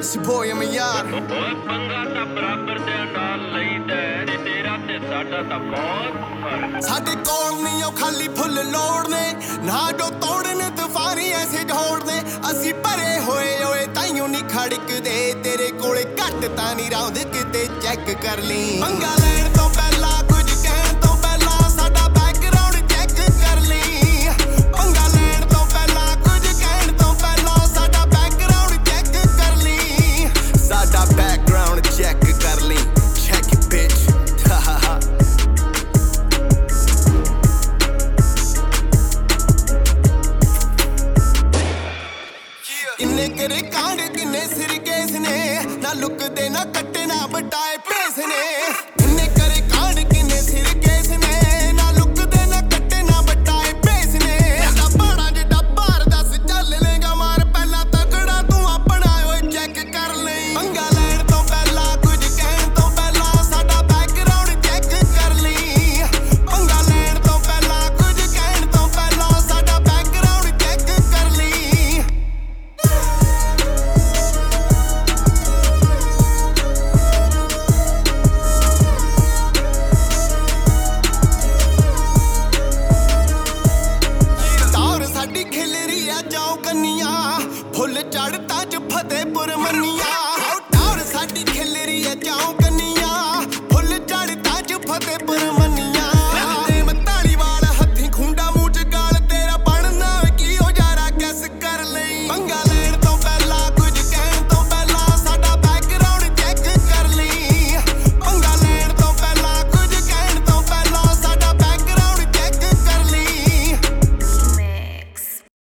It's your boy, I'm a yard. ਪੰਗਾ ਤਾਂ ਬਰਾਬਰ ਦੇ ਨਾਲ ਲਈਦਾ ਤੇ ਤੇਰਾ ਤੇ ਸਾਡਾ ਤਾਂ ਬਹੁਤ ਫਰਕ ਸਾਡੇ ਕੋਲ ਨਹੀਂ ਉਹ ਖਾਲੀ ਫੁੱਲ ਲੋੜ ਨੇ ਨਾ ਜੋ ਤੋੜਨ ਤੂਫਾਨੀ ਐਸੇ ਢੋੜ ਨੇ ਅਸੀਂ ਭਰੇ ਹੋਏ ਓਏ ਤਾਈਓ ਨਹੀਂ ਖੜਕਦੇ ਤੇਰੇ ਕੋਲੇ ਘੱਟ ਤਾਂ ਨਹੀਂ ਰੌਂਦ ਕਿਤੇ ਚੈੱਕ ਕਰ ਲਈ ਪੰਗਾ ਲੈਣ ਤੋਂ ਪਹਿਲਾਂ ਕੁਝ ਕਹਿਣ ਤੋਂ ਪਹਿਲਾਂ ਸਾਡਾ ਬੈਕਗ੍ਰਾਉਂਡ ਚੈੱਕ ਕਰ ਲਈ ਪੰਗਾ ਲੈਣ ਤੋਂ ਪਹਿਲਾਂ ਕੁਝ ਕਹਿਣ ਤੋਂ ਪਹਿਲਾਂ ਸਾਡਾ ਬੈਕਗ੍ਰਾਉਂਡ ਚੈੱਕ ਕਰ ਲਈ ਸਾਡਾ ਬੈਕਗ੍ਰਾਉਂਡ ਚੈੱਕ ਕਰ ਲਈ check it bitch ਕਿੰਨੇ ਕਰੇ ਕਾਂਡ ਕਿੰਨੇ ਸਿਰ ਕੇਸ ਨੇ ਨਾ ਲੁਕਦੇ ਨਾ ਕੱਟੇ ਨਾ ਬਟਾਏ ਪੇਸ ਨੇ ਕਿੰਨੇ ਕਰੇ ਕਾਂਡ ਕਿੰਨੇ ਸਿਰ ਕੇਸ ਨੇ ਨਾ ਲੁਕਦੇ ਨਾ ਕੱਟੇ ਨਾ ਬਟਾਏ ਪੇਸ ਨੇ ਇਹਦਾ ਬਾੜਾ ਜਿੱਡਾ ਭਾਰ ਦੱਸ ਚੱਲ ਲੇਗਾ ਮਾਰ ਪਹਿਲਾਂ ਤਕੜਾ ਤੂੰ ਆਪਣਾ ਓਏ ਚੈੱਕ ਕਰ ਲਈ ਪੰਗਾ ਲੈਣ ਤੋਂ ਪਹਿਲਾਂ ਕੁਝ ਕਹਿਣ ਤੋਂ ਪਹਿਲਾਂ ਸਾਡਾ ਬੈਕਗ੍ਰਾਉਂਡ ਚੈੱਕ ਕਰ ਲਈ ਪੰਗਾ ਲੈਣ ਤੋਂ ਪਹਿਲਾਂ ਕੁਝ ਕਹਿਣ ਤੋਂ ਪਹਿਲਾਂ ਸਾਡਾ ਬੈਕਗ੍ਰਾਉਂਡ ਚੈੱਕ ਕਰ ਲਈ ਸਾਡੀ ਖਿਲਰੀ ਆ ਜਾਓ ਕੰਨੀਆਂ ਫੁੱਲ ਚੜ੍ਹਤਾ ਚ ਫਤਿਹਪੁਰ ਮੰਨੀਆਂ